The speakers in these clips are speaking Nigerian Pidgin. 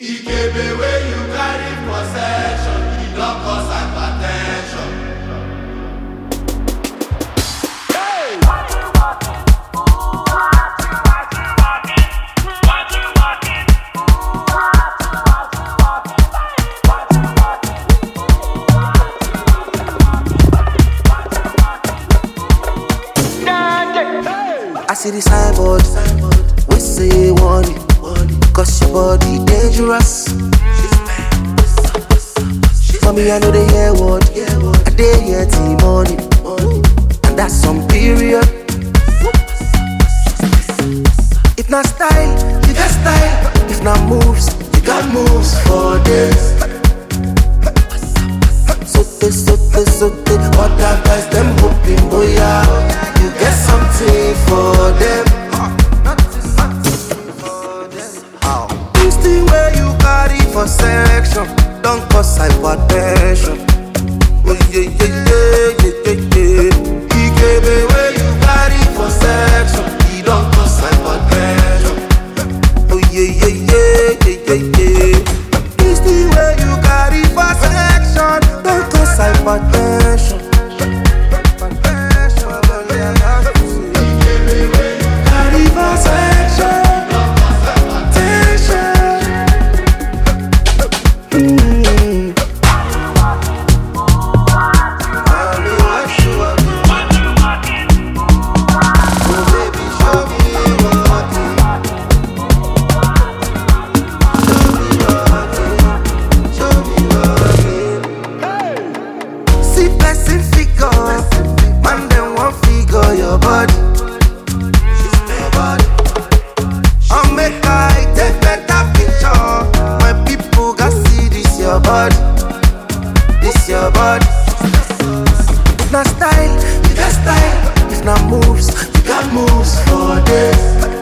Ikebe wey you carry possession, e don cause hypertension. I see the signboard, we say warning, cause your body dangerous. For me, I know they hear what I dey hear till morning, and that's some period. If not style, you got style. If not moves, you got moves for this. Sote, other guys them hoping, boy, you get something for them. This thing where you carry for section, don't cause hypertension. Oh yeah. Ikebe where you carry for section, you don't cause hypertension. Oh yeah. This thing where you carry for section, don't cause hypertension. Carry for section. Your body, I'll make I take better picture. My people got see this your body, this your body. If not style, you got style. If not moves, you got moves for this.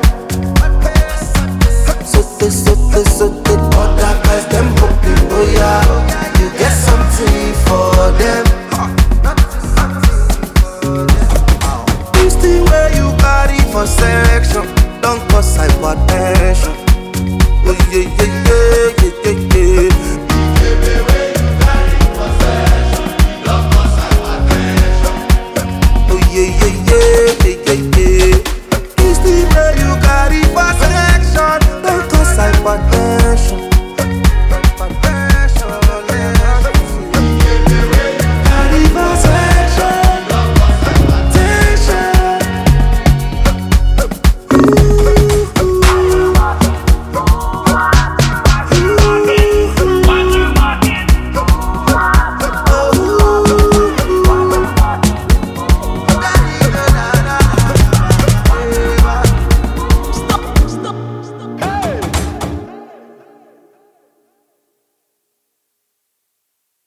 Sote, other guys them hoping, oh yeah, you get something for them. For section, don't cause hypertension. Oh yeah.